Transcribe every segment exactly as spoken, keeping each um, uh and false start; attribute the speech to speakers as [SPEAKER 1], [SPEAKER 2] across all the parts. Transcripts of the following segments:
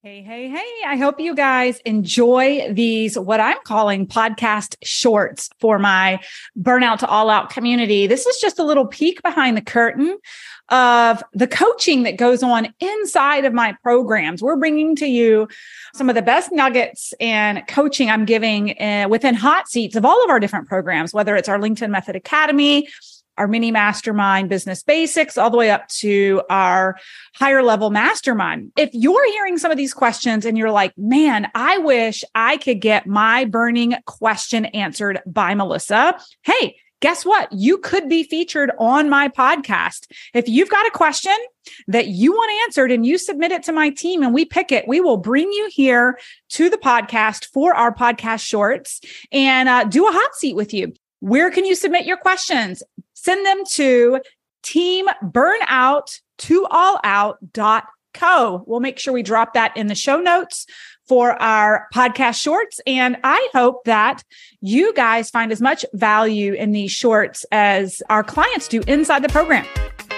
[SPEAKER 1] Hey, hey, hey. I hope you guys enjoy these, what I'm calling podcast shorts for my Burnout to All Out community. This is just a little peek behind the curtain of the coaching that goes on inside of my programs. We're bringing to you some of the best nuggets and coaching I'm giving uh, within hot seats of all of our different programs, whether it's our LinkedIn Method Academy, our mini mastermind business basics, all the way up to our higher level mastermind. If you're hearing some of these questions and you're like, man, I wish I could get my burning question answered by Melissa. Hey, guess what? You could be featured on my podcast. If you've got a question that you want answered and you submit it to my team and we pick it, we will bring you here to the podcast for our podcast shorts and uh, do a hot seat with you. Where can you submit your questions? Send them to team burnout to all out dot co. We'll make sure we drop that in the show notes for our podcast shorts. And I hope that you guys find as much value in these shorts as our clients do inside the program.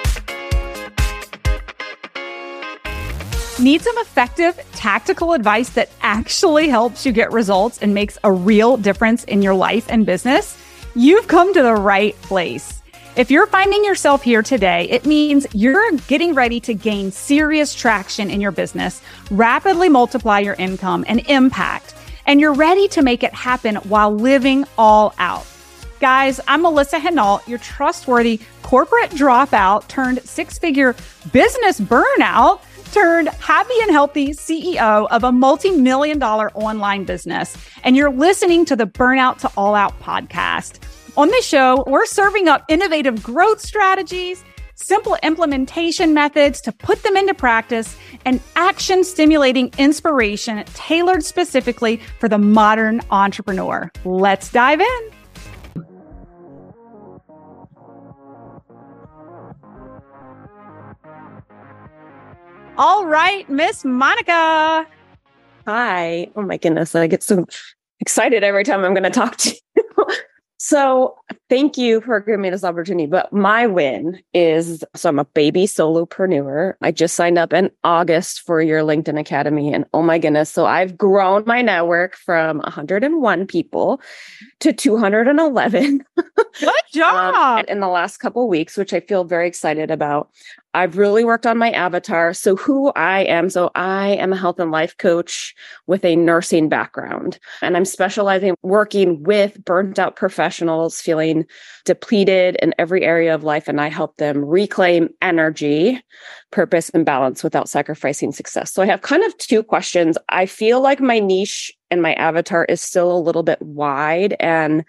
[SPEAKER 1] Need some effective tactical advice that actually helps you get results and makes a real difference in your life and business? You've come to the right place. If you're finding yourself here today, it means you're getting ready to gain serious traction in your business, rapidly multiply your income and impact, and you're ready to make it happen while living all out. Guys, I'm Melissa Henault, your trustworthy corporate dropout turned six-figure business burnout turned happy and healthy C E O of a multi-million dollar online business. And you're listening to the Burnout to All Out podcast. On this show, we're serving up innovative growth strategies, simple implementation methods to put them into practice, and action-stimulating inspiration tailored specifically for the modern entrepreneur. Let's dive in. All right, Miss Monica.
[SPEAKER 2] Hi. Oh my goodness. I get so excited every time I'm going to talk to you. So thank you for giving me this opportunity. But my win is, so I'm a baby solopreneur. I just signed up in August for your LinkedIn Academy. And oh my goodness. So I've grown my network from one hundred one people to two hundred eleven.
[SPEAKER 1] Good job.
[SPEAKER 2] um, in the last couple of weeks, which I feel very excited about. I've really worked on my avatar. So who I am. So I am a health and life coach with a nursing background, and I'm specializing working with burnt out professionals feeling depleted in every area of life. And I help them reclaim energy, purpose, and balance without sacrificing success. So I have kind of two questions. I feel like my niche and my avatar is still a little bit wide, and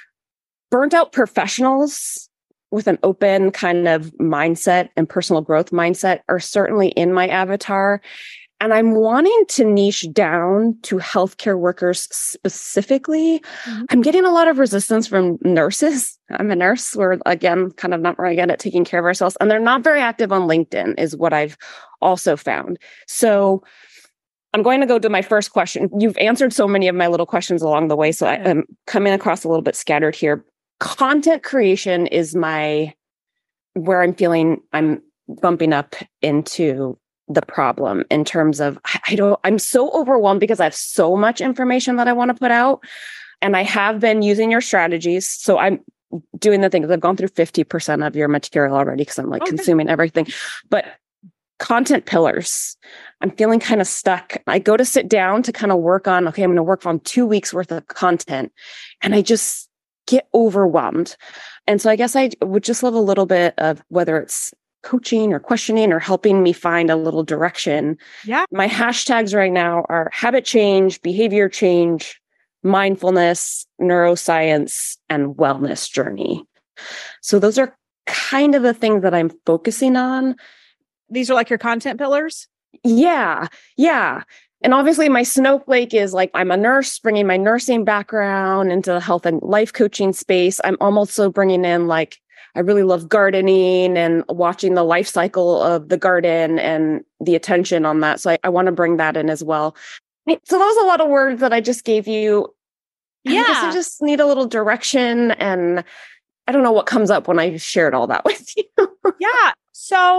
[SPEAKER 2] burnt out professionals with an open kind of mindset and personal growth mindset are certainly in my avatar. And I'm wanting to niche down to healthcare workers specifically. Mm-hmm. I'm getting a lot of resistance from nurses. I'm a nurse. We're, again, kind of not very good at taking care of ourselves. And they're not very active on LinkedIn is what I've also found. So I'm going to go to my first question. You've answered so many of my little questions along the way, so I am coming across a little bit scattered here. Content creation is my, where I'm feeling I'm bumping up into the problem in terms of, I don't, I'm so overwhelmed because I have so much information that I want to put out. And I have been using your strategies. So I'm doing the things. I've gone through fifty percent of your material already because I'm like okay. consuming everything. But content pillars, I'm feeling kind of stuck. I go to sit down to kind of work on, okay, I'm going to work on two weeks worth of content. And I just get overwhelmed. And so I guess I would just love a little bit of whether it's coaching or questioning or helping me find a little direction.
[SPEAKER 1] Yeah.
[SPEAKER 2] My hashtags right now are habit change, behavior change, mindfulness, neuroscience, and wellness journey. So those are kind of the things that I'm focusing on.
[SPEAKER 1] These are like your content pillars?
[SPEAKER 2] Yeah. Yeah. And obviously my snowflake is like, I'm a nurse bringing my nursing background into the health and life coaching space. I'm also bringing in like, I really love gardening and watching the life cycle of the garden and the attention on that. So I, I want to bring that in as well. So that was a lot of words that I just gave you.
[SPEAKER 1] Yeah.
[SPEAKER 2] I guess I just need a little direction, and I don't know what comes up when I shared all that with you.
[SPEAKER 1] Yeah. So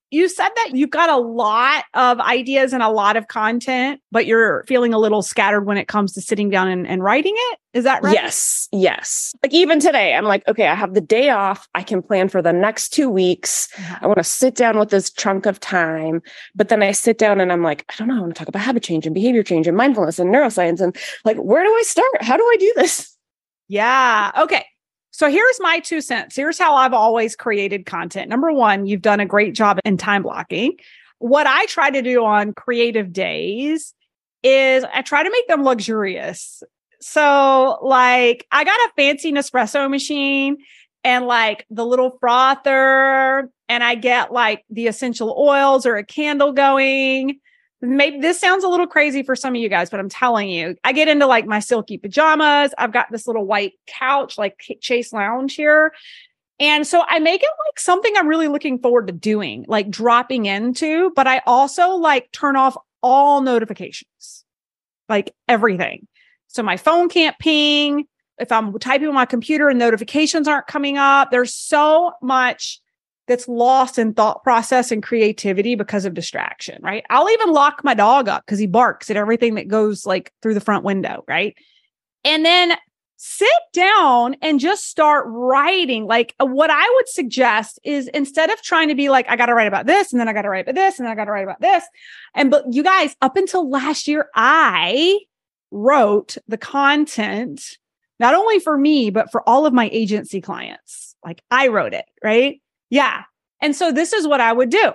[SPEAKER 1] You said that you've got a lot of ideas and a lot of content, but you're feeling a little scattered when it comes to sitting down and, and writing it. Is that right?
[SPEAKER 2] Yes. Yes. Like even today, I'm like, okay, I have the day off. I can plan for the next two weeks. Uh-huh. I want to sit down with this chunk of time. But then I sit down and I'm like, I don't know. I want to talk about habit change and behavior change and mindfulness and neuroscience. And like, where do I start? How do I do this?
[SPEAKER 1] Yeah. Okay. So here's my two cents. Here's how I've always created content. Number one, you've done a great job in time blocking. What I try to do on creative days is I try to make them luxurious. So like I got a fancy Nespresso machine and like the little frother, and I get like the essential oils or a candle going. Maybe this sounds a little crazy for some of you guys, but I'm telling you, I get into like my silky pajamas. I've got this little white couch, like Chase Lounge here. And so I make it like something I'm really looking forward to doing, like dropping into, but I also like turn off all notifications, like everything. So my phone can't ping. If I'm typing on my computer and notifications aren't coming up, there's so much that's lost in thought process and creativity because of distraction, right? I'll even lock my dog up because he barks at everything that goes like through the front window, right? And then sit down and just start writing. Like what I would suggest is instead of trying to be like, I got to write about this, and then I got to write about this, and then I got to write about this. And, but you guys, up until last year, I wrote the content, not only for me, but for all of my agency clients. Like I wrote it, right? Yeah. And so this is what I would do.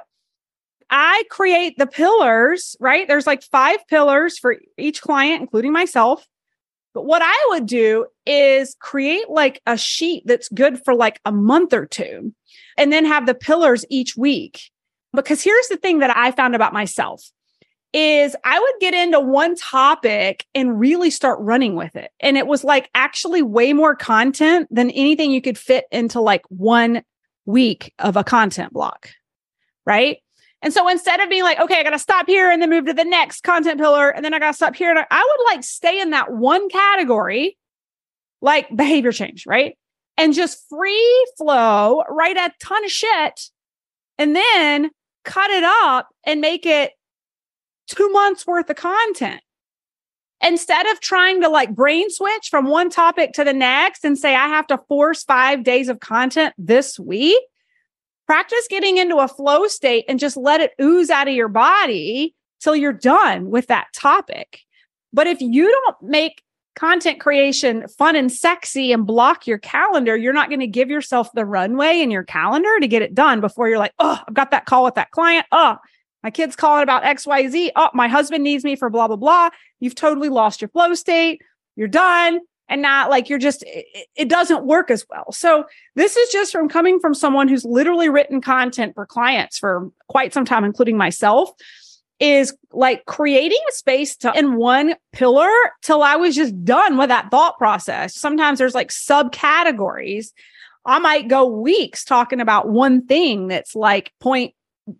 [SPEAKER 1] I create the pillars, right? There's like five pillars for each client, including myself. But what I would do is create like a sheet that's good for like a month or two, and then have the pillars each week. Because here's the thing that I found about myself is I would get into one topic and really start running with it. And it was like actually way more content than anything you could fit into like one week of a content block, right? And so instead of being like, okay, I got to stop here and then move to the next content pillar, and then I got to stop here, and I, I would like stay in that one category, like behavior change, right? And just free flow, write a ton of shit, and then cut it up and make it two months worth of content. Instead of trying to like brain switch from one topic to the next and say, I have to force five days of content this week, practice getting into a flow state and just let it ooze out of your body till you're done with that topic. But if you don't make content creation fun and sexy and block your calendar, you're not going to give yourself the runway in your calendar to get it done before you're like, oh, I've got that call with that client. Oh, my kid's calling about X Y Z. Oh, my husband needs me for blah, blah, blah. You've totally lost your flow state. You're done. And not like you're just, it, it doesn't work as well. So this is just from coming from someone who's literally written content for clients for quite some time, including myself, is like creating a space to in one pillar till I was just done with that thought process. Sometimes there's like subcategories. I might go weeks talking about one thing that's like point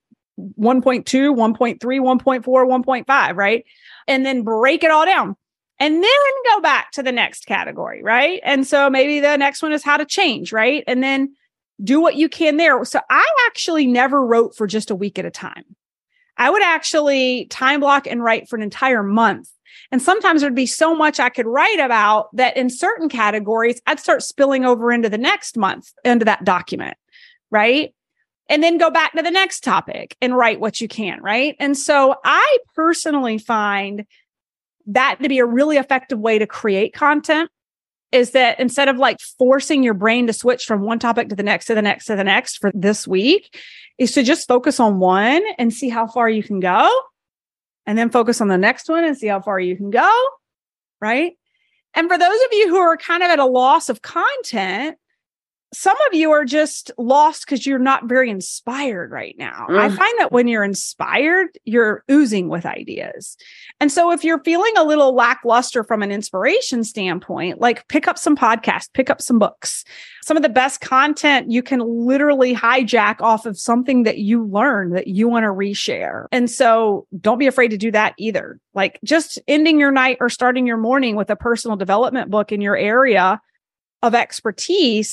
[SPEAKER 1] one point two, one point three, one point four, one point five, right? And then break it all down and then go back to the next category, right? And so maybe the next one is how to change, right? And then do what you can there. So I actually never wrote for just a week at a time. I would actually time block and write for an entire month. And sometimes there'd be so much I could write about that in certain categories, I'd start spilling over into the next month, into that document, right? And then go back to the next topic and write what you can, right? And so I personally find that to be a really effective way to create content is that instead of like forcing your brain to switch from one topic to the next, to the next, to the next for this week, is to just focus on one and see how far you can go. And then focus on the next one and see how far you can go, right? And for those of you who are kind of at a loss of content, some of you are just lost because you're not very inspired right now. Mm. I find that when you're inspired, you're oozing with ideas. And so if you're feeling a little lackluster from an inspiration standpoint, like pick up some podcasts, pick up some books. Some of the best content you can literally hijack off of something that you learn that you want to reshare. And so don't be afraid to do that either. Like just ending your night or starting your morning with a personal development book in your area of expertise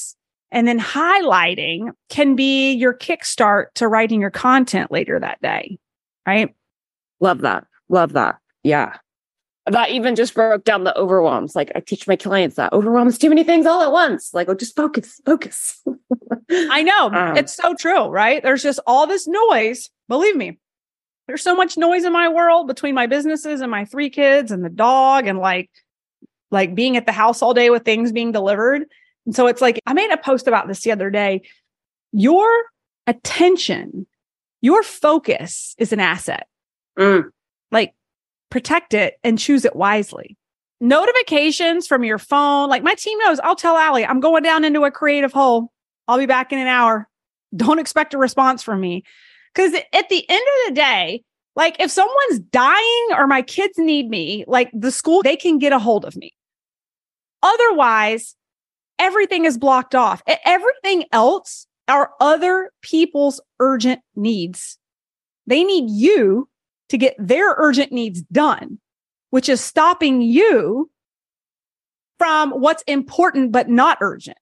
[SPEAKER 1] And then highlighting can be your kickstart to writing your content later that day, right?
[SPEAKER 2] Love that. Love that. Yeah. That even just broke down the overwhelms. Like I teach my clients that overwhelm is too many things all at once. Like, oh, just focus, focus.
[SPEAKER 1] I know. Um, it's so true, right? There's just all this noise. Believe me, there's so much noise in my world between my businesses and my three kids and the dog and like, like being at the house all day with things being delivered. And so it's like, I made a post about this the other day. Your attention, your focus is an asset.
[SPEAKER 2] Mm.
[SPEAKER 1] Like protect it and choose it wisely. Notifications from your phone. Like my team knows, I'll tell Allie, I'm going down into a creative hole. I'll be back in an hour. Don't expect a response from me. Because at the end of the day, like if someone's dying or my kids need me, like the school, they can get a hold of me. Otherwise, everything is blocked off. Everything else are other people's urgent needs. They need you to get their urgent needs done, which is stopping you from what's important but not urgent.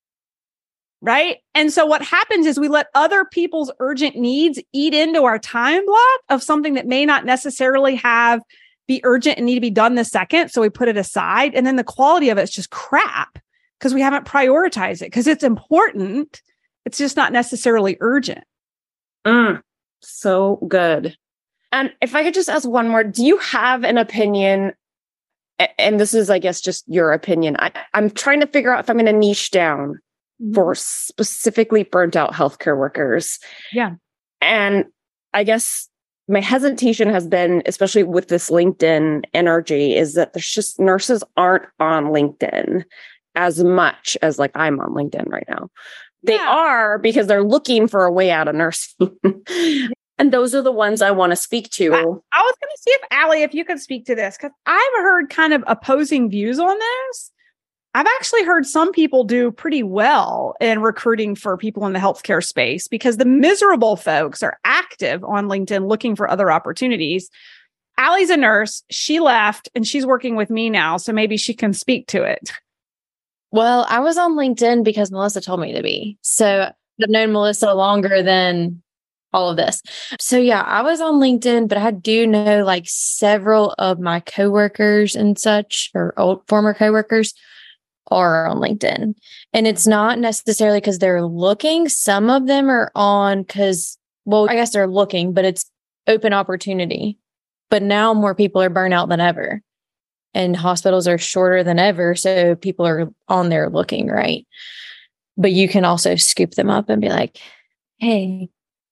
[SPEAKER 1] Right? And so what happens is we let other people's urgent needs eat into our time block of something that may not necessarily have be urgent and need to be done this second. So we put it aside. And then the quality of it's just crap because we haven't prioritized it because it's important. It's just not necessarily urgent.
[SPEAKER 2] Mm, so good. And if I could just ask one more, do you have an opinion? And this is, I guess, just your opinion. I, I'm trying to figure out if I'm going to niche down for specifically burnt out healthcare workers.
[SPEAKER 1] Yeah.
[SPEAKER 2] And I guess my hesitation has been, especially with this LinkedIn energy, is that there's just nurses aren't on LinkedIn as much as like I'm on LinkedIn right now. They yeah. are because they're looking for a way out of nursing. And those are the ones I want to speak to.
[SPEAKER 1] I, I was going to see if Allie, if you could speak to this, because I've heard kind of opposing views on this. I've actually heard some people do pretty well in recruiting for people in the healthcare space because the miserable folks are active on LinkedIn looking for other opportunities. Allie's a nurse. She left and she's working with me now. So maybe she can speak to it.
[SPEAKER 3] Well, I was on LinkedIn because Melissa told me to be. So I've known Melissa longer than all of this. So yeah, I was on LinkedIn, but I do know like several of my coworkers and such, or old former coworkers, are on LinkedIn. And it's not necessarily because they're looking. Some of them are on because, well, I guess they're looking, but it's open opportunity. But now more people are burnt out than ever. And hospitals are shorter than ever. So people are on there looking, right? But you can also scoop them up and be like, hey.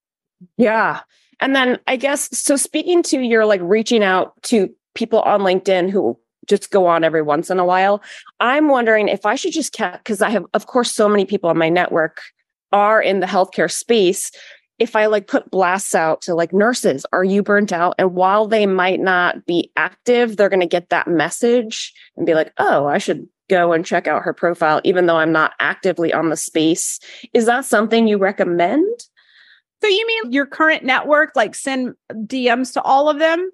[SPEAKER 2] Yeah. And then I guess, so speaking to your like reaching out to people on LinkedIn who just go on every once in a while, I'm wondering if I should just, because I have, of course, so many people on my network are in the healthcare space. If I like put blasts out to like nurses, are you burnt out? And while they might not be active, they're going to get that message and be like, oh, I should go and check out her profile, even though I'm not actively on the space. Is that something you recommend?
[SPEAKER 1] So you mean your current network, like send D Ms to all of them?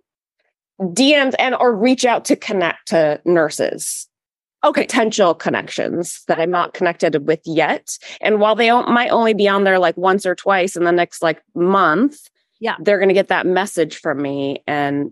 [SPEAKER 2] D Ms and or reach out to connect to nurses.
[SPEAKER 1] Okay.
[SPEAKER 2] Potential connections that I'm not connected with yet. And while they might only be on there like once or twice in the next like month,
[SPEAKER 1] yeah,
[SPEAKER 2] they're going to get that message from me and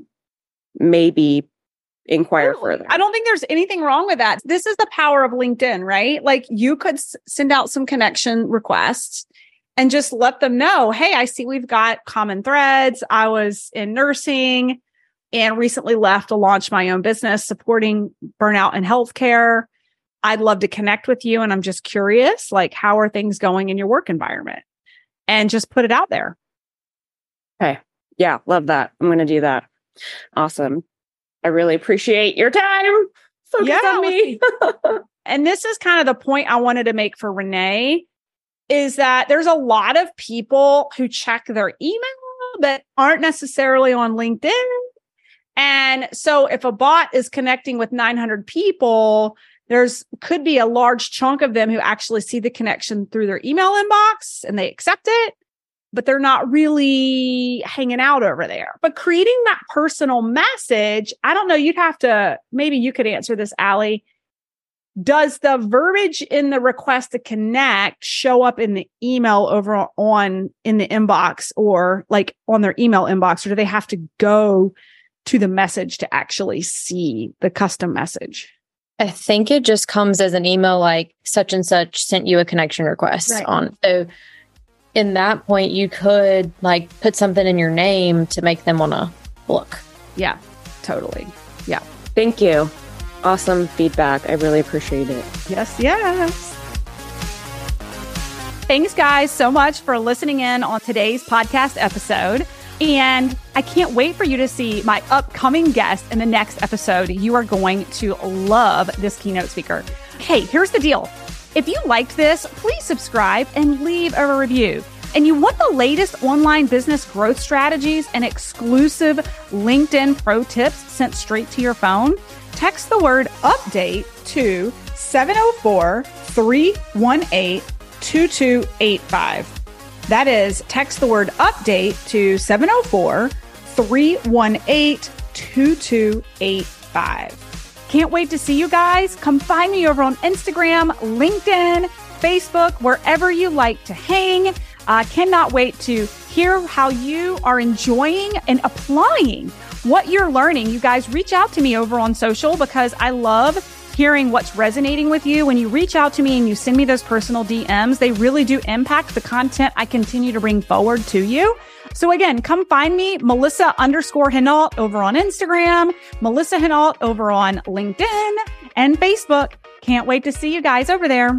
[SPEAKER 2] maybe inquire
[SPEAKER 1] totally.
[SPEAKER 2] further.
[SPEAKER 1] I don't think there's anything wrong with that. This is the power of LinkedIn, right? Like you could s- send out some connection requests and just let them know, hey, I see we've got common threads. I was in nursing and recently left to launch my own business supporting burnout in healthcare. I'd love to connect with you. And I'm just curious, like, how are things going in your work environment? And just put it out there.
[SPEAKER 2] Okay. Yeah. Love that. I'm going to do that. Awesome. I really appreciate your time. Focus
[SPEAKER 1] yeah,
[SPEAKER 2] on me.
[SPEAKER 1] And this is kind of the point I wanted to make for Renee, is that there's a lot of people who check their email that aren't necessarily on LinkedIn. And so if a bot is connecting with nine hundred people, there's could be a large chunk of them who actually see the connection through their email inbox and they accept it, but they're not really hanging out over there. But creating that personal message, I don't know, you'd have to, maybe you could answer this, Allie. does the verbiage in the request to connect show up in the email over on in the inbox or like on their email inbox, or do they have to go to the message to actually see the custom message?
[SPEAKER 3] I think it just comes as an email like such and such sent you a connection request
[SPEAKER 1] Right.
[SPEAKER 3] on. So in that point, you could like put something in your name to make them want to look.
[SPEAKER 1] Yeah, totally. Yeah.
[SPEAKER 2] Thank you. Awesome feedback. I really appreciate it.
[SPEAKER 1] Yes, yes. Thanks, guys, so much for listening in on today's podcast episode. And I can't wait for you to see my upcoming guest in the next episode. You are going to love this keynote speaker. Hey, here's the deal. If you liked this, please subscribe and leave a review. And you want the latest online business growth strategies and exclusive LinkedIn pro tips sent straight to your phone? Text the word update to seven oh four, three one eight, two two eight five. That is, text the word update to seven oh four, three one eight, two two eight five. Can't wait to see you guys. Come find me over on Instagram, LinkedIn, Facebook, wherever you like to hang. I uh, cannot wait to hear how you are enjoying and applying what you're learning. You guys reach out to me over on social because I love hearing what's resonating with you. When you reach out to me and you send me those personal D Ms, they really do impact the content I continue to bring forward to you. So again, come find me, Melissa underscore Henault over on Instagram, Melissa Henault over on LinkedIn and Facebook. Can't wait to see you guys over there.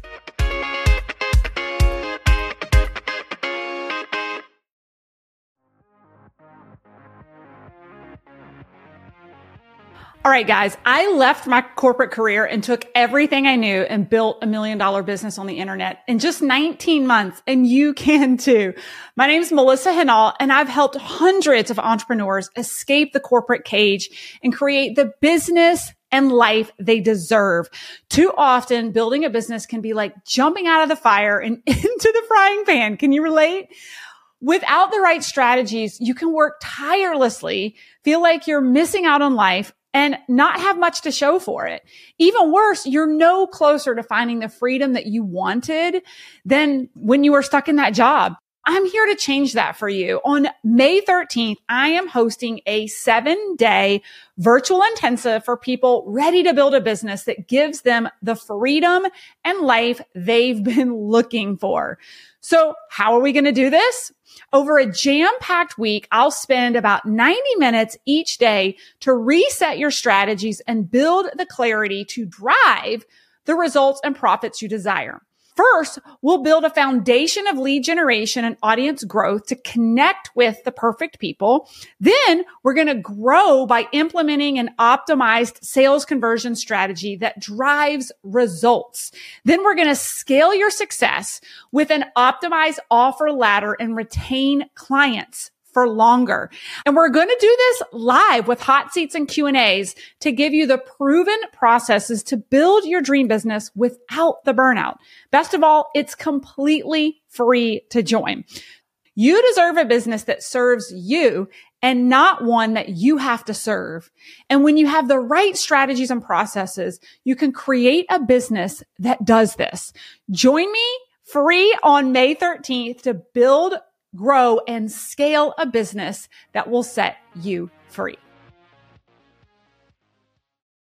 [SPEAKER 1] All right, guys, I left my corporate career and took everything I knew and built a million dollar business on the internet in just nineteen months. And you can too. My name is Melissa Henault, and I've helped hundreds of entrepreneurs escape the corporate cage and create the business and life they deserve. Too often, building a business can be like jumping out of the fire and into the frying pan. Can you relate? Without the right strategies, you can work tirelessly, feel like you're missing out on life, and not have much to show for it. Even worse, you're no closer to finding the freedom that you wanted than when you were stuck in that job. I'm here to change that for you. On May thirteenth, I am hosting a seven-day virtual intensive for people ready to build a business that gives them the freedom and life they've been looking for. So how are we going to do this? Over a jam-packed week, I'll spend about ninety minutes each day to reset your strategies and build the clarity to drive the results and profits you desire. First, we'll build a foundation of lead generation and audience growth to connect with the perfect people. Then we're going to grow by implementing an optimized sales conversion strategy that drives results. Then we're going to scale your success with an optimized offer ladder and retain clients for longer. And we're going to do this live with hot seats and Q and A's to give you the proven processes to build your dream business without the burnout. Best of all, it's completely free to join. You deserve a business that serves you and not one that you have to serve. And when you have the right strategies and processes, you can create a business that does this. Join me free on May thirteenth to build, grow, and scale a business that will set you free.